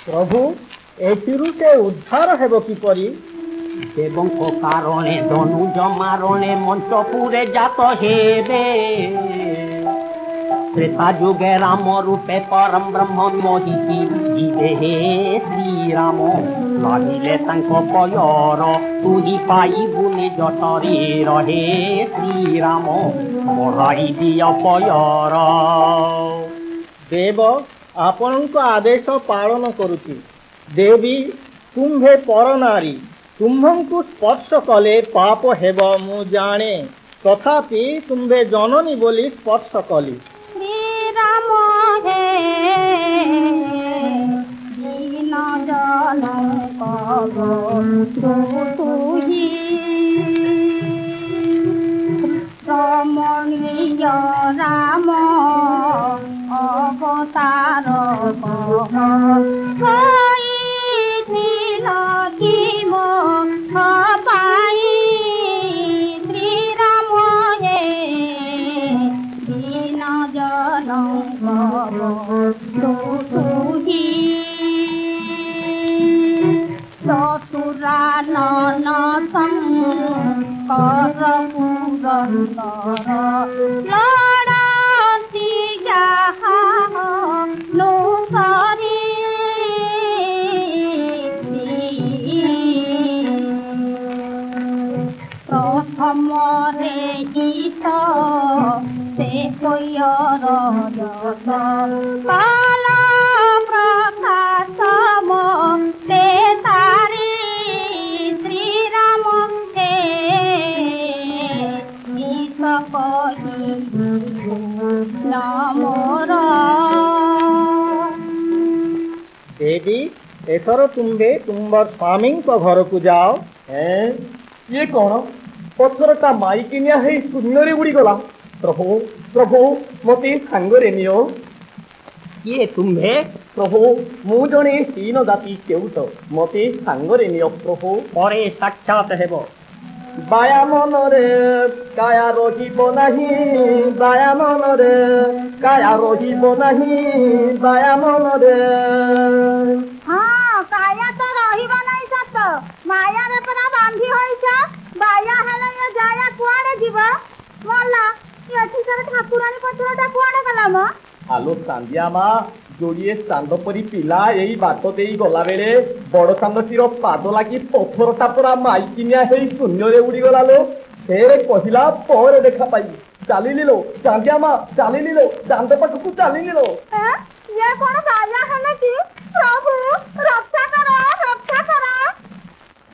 प्रभु एथिरु से उद्धार हेब किपरि देवଙ୍କ कारणे धनुज मारणे मंचपुरे जात हेबे त्रेता जुगे राम रूपे परम ब्रह्म मोहिती जीवे हे श्री राम लागिले तांको पयर तुही पाइबु निज शरीर हे श्री राम बढ़ाई दिया पयर देव आपणक आदेश पालन करुची देवी तुम्भे पर नारी तुम्भंकु स्पर्श कले पाप हेब मु जाने तथापि तुम्भे जननी बोली स्पर्श कली श्री राम हे दीन जनक तुही रमणीय राम अवतार ससुरा नन शंकर पुरंदर लड़ती नुसरी प्रथम रे ईश से कोयर काला प्रकाश ते तारी श्री राम हे ईश कही नमोर देवी एथर तुम्भे तुम्बर स्वामी घर को जाओ ये कौन पत्थरटा माइकिनिया है शून्य उड़ी गला प्रभु प्रभु मते सांगरे नियो किए तुम्भे प्रभु मु जने हीन जाति केउट मते सांगरे नियो प्रभु परे साक्षात हेब बाया मन रे काया रहिब नाही बाया मन रे काया रहिब नाही बाया मन रे हाँ काया तो रहिबा नहीं सत माया रे परा बांधी होइछ बाया हेले ये जाया कुआडे जीवा मोला एथि सर ठाकुरानी पत्थरटा कुआडे गला म आलो सांदिया मा जोड़िए चांद परी पिला यही बात दे गला बेले बड़ सानटीर पाद लगी पत्थरटा पूरा माइकिनिया है शून्य उड़ी गला लो फेरे कहला पर देखा पाई चली लो चांदिया मा चली लो चांद पाख को चली लो ये कोन बाया हेले कि प्रभु